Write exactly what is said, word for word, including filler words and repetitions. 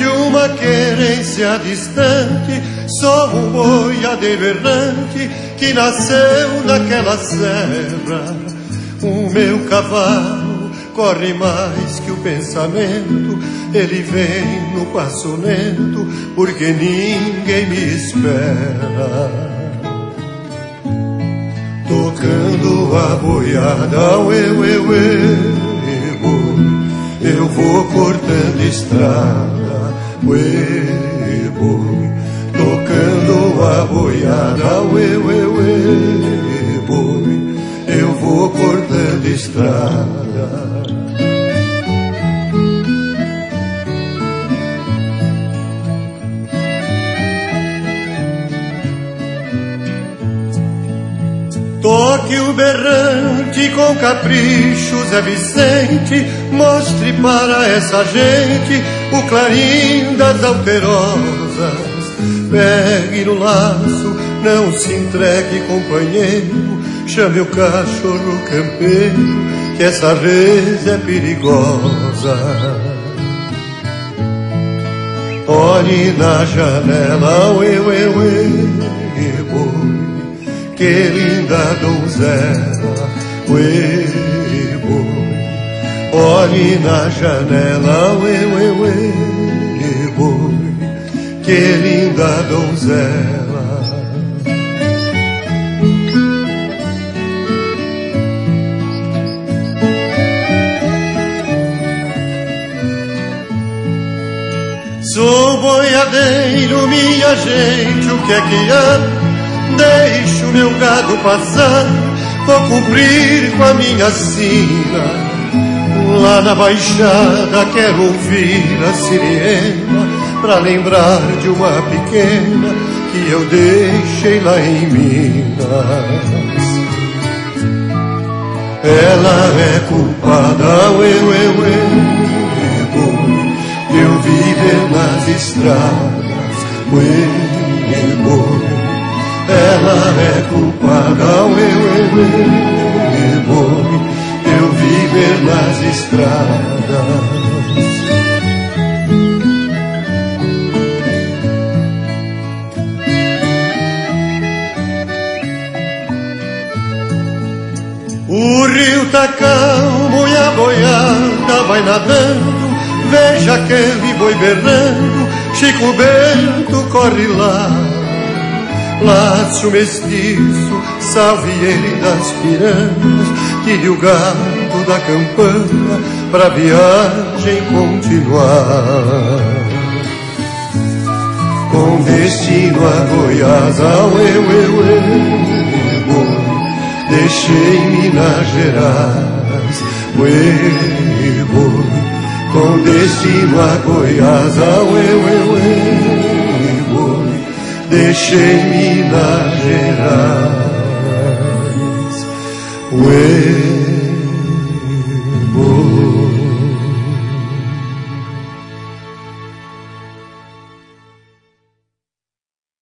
de uma querência distante, sou um boiadeiro errante que nasceu naquela serra. O meu cavalo corre mais que o pensamento, ele vem no passo lento, porque ninguém me espera. Tocando a boiada, uê, uê, uê, eu vou cortando estrada, uê, boi. Tocando a boiada, uê, uê, uê, boi, eu vou cortando estrada. Toque o berrante com capricho, Zé Vicente, mostre para essa gente o clarim das alterosas. Pegue no laço, não se entregue, companheiro, chame o cachorro campeiro, que essa res é perigosa. Olhe na janela, uê, uê, uê, boi, que linda donzela, uê, boi. Olhe na janela, uê, uê, uê, boi, que linda donzela. Sou boiadeiro, minha gente, o que é que há? Deixo meu gado passar, vou cumprir com a minha sina. Lá na baixada quero ouvir a sirena, pra lembrar de uma pequena que eu deixei lá em Minas. Ela é culpada, uê, uê, uê, boi, de eu viver nas estradas, uê, boi. Ela é culpada, uê, uê, uê, boi, de eu viver nas estradas. O rio tá calmo e a boiada vai nadando, veja aquele boi berrando, Chico Bento corre lá. Laço mestiço, salvieiro das piranhas, tire o gato da campana pra viagem continuar. Com destino a Goiás, uê, uê, uê, boi, deixei Minas Gerais, uê, boi. Com destino a Goiás, uê, uê, uê, boi, deixei Minas Gerais.